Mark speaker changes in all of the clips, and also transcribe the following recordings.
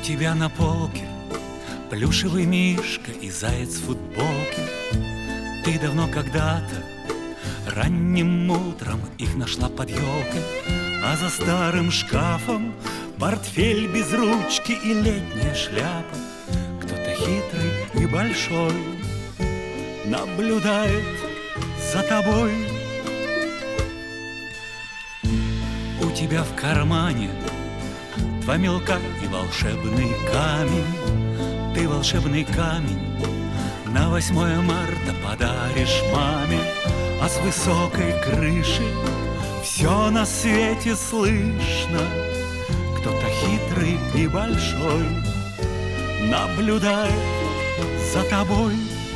Speaker 1: тебя на полке плюшевый мишка и заяц в футболке. Ты давно когда-то ранним утром их нашла под елкой, а за старым шкафом портфель без ручки и летняя шляпа. Кто-то хитрый и большой наблюдает за тобой. У тебя в кармане два мелка и волшебный камень. Ты волшебный камень на 8 марта подаришь маме, а с высокой крыши все на свете слышно. Кто-то хитрый и большой наблюдает за тобой.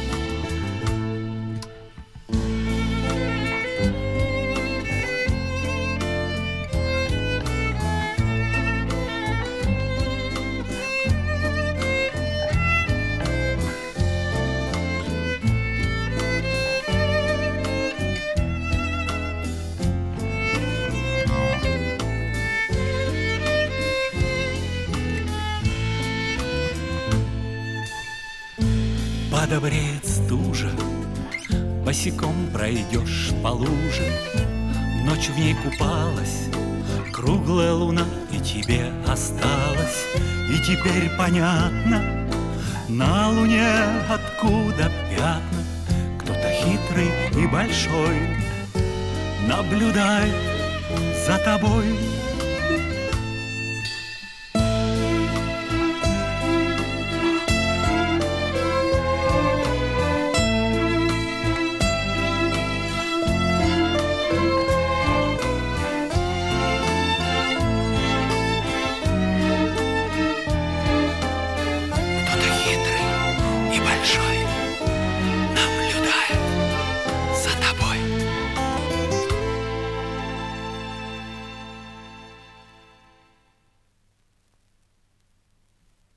Speaker 1: Подобреет стужа, босиком пройдешь по луже. Ночью в ней купалась круглая луна, и тебе осталось. И теперь понятно на луне, откуда пятна. Кто-то хитрый и большой наблюдает за тобой.